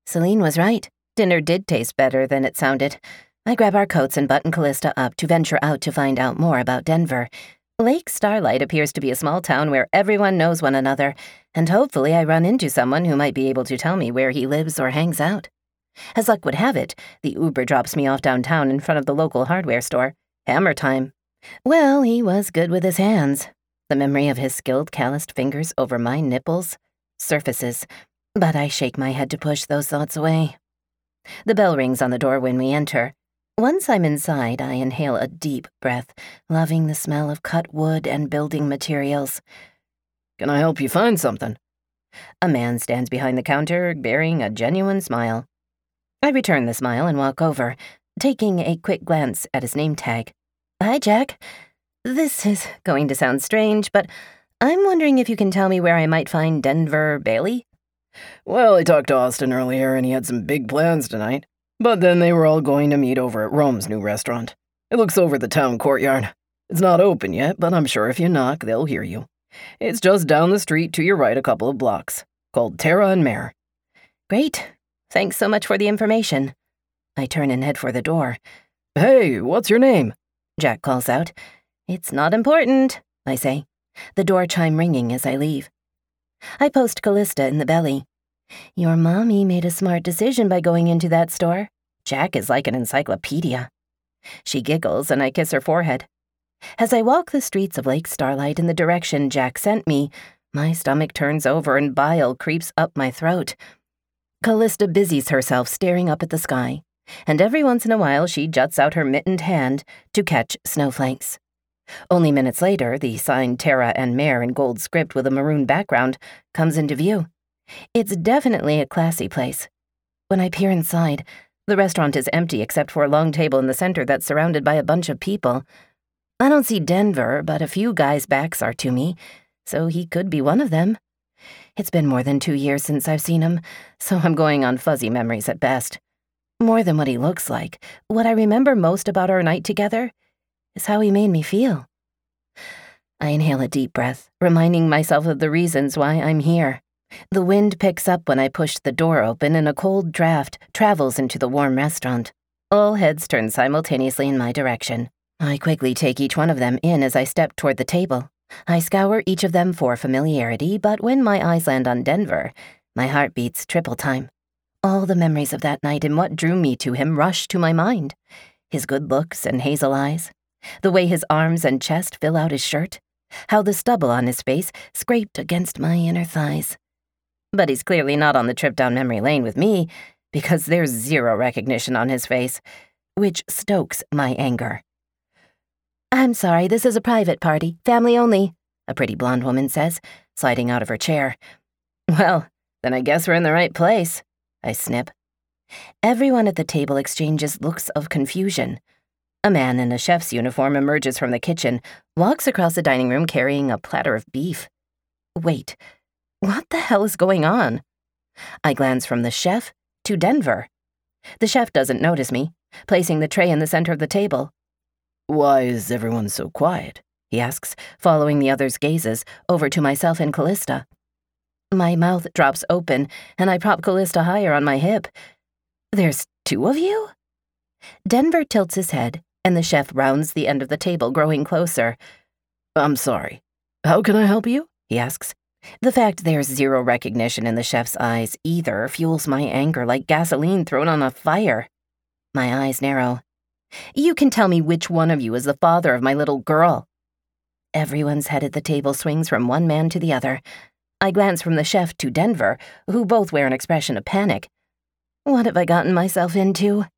Celine was right. Dinner did taste better than it sounded. I grab our coats and button Callista up to venture out to find out more about Denver. Lake Starlight appears to be a small town where everyone knows one another, and hopefully I run into someone who might be able to tell me where he lives or hangs out. As luck would have it, the Uber drops me off downtown in front of the local hardware store. Hammer time. Well, he was good with his hands. The memory of his skilled, calloused fingers over my nipples surfaces, but I shake my head to push those thoughts away. The bell rings on the door when we enter. Once I'm inside, I inhale a deep breath, loving the smell of cut wood and building materials. Can I help you find something? A man stands behind the counter, bearing a genuine smile. I return the smile and walk over, taking a quick glance at his name tag. Hi, Jack. This is going to sound strange, but I'm wondering if you can tell me where I might find Denver Bailey? Well, I talked to Austin earlier, and he had some big plans tonight. But then they were all going to meet over at Rome's new restaurant. It looks over the town courtyard. It's not open yet, but I'm sure if you knock, they'll hear you. It's just down the street to your right a couple of blocks, called Terra and Mare. Great. Thanks so much for the information. I turn and head for the door. Hey, what's your name? Jack calls out. It's not important, I say, the door chime ringing as I leave. I post Callista in the belly. Your mommy made a smart decision by going into that store. Jack is like an encyclopedia. She giggles and I kiss her forehead. As I walk the streets of Lake Starlight in the direction Jack sent me, my stomach turns over and bile creeps up my throat. Callista busies herself staring up at the sky, and every once in a while she juts out her mittened hand to catch snowflakes. Only minutes later, the sign Terra and Mare in gold script with a maroon background comes into view. It's definitely a classy place. When I peer inside, the restaurant is empty except for a long table in the center that's surrounded by a bunch of people. I don't see Denver, but a few guys' backs are to me, so he could be one of them. It's been more than 2 years since I've seen him, so I'm going on fuzzy memories at best. More than what he looks like, what I remember most about our night together is how he made me feel. I inhale a deep breath, reminding myself of the reasons why I'm here. The wind picks up when I push the door open and a cold draft travels into the warm restaurant. All heads turn simultaneously in my direction. I quickly take each one of them in as I step toward the table. I scour each of them for familiarity, but when my eyes land on Denver, my heart beats triple time. All the memories of that night and what drew me to him rush to my mind. His good looks and hazel eyes, the way his arms and chest fill out his shirt, how the stubble on his face scraped against my inner thighs. But he's clearly not on the trip down memory lane with me, because there's zero recognition on his face, which stokes my anger. I'm sorry, this is a private party, family only, a pretty blonde woman says, sliding out of her chair. Well, then I guess we're in the right place, I snip. Everyone at the table exchanges looks of confusion. A man in a chef's uniform emerges from the kitchen, walks across the dining room carrying a platter of beef. Wait. What the hell is going on? I glance from the chef to Denver. The chef doesn't notice me, placing the tray in the center of the table. Why is everyone so quiet? He asks, following the others' gazes over to myself and Callista. My mouth drops open, and I prop Callista higher on my hip. There's 2 of you? Denver tilts his head, and the chef rounds the end of the table, growing closer. I'm sorry. How can I help you? He asks. The fact there's zero recognition in the chef's eyes either fuels my anger like gasoline thrown on a fire. My eyes narrow. You can tell me which one of you is the father of my little girl. Everyone's head at the table swings from one man to the other. I glance from the chef to Denver, who both wear an expression of panic. What have I gotten myself into?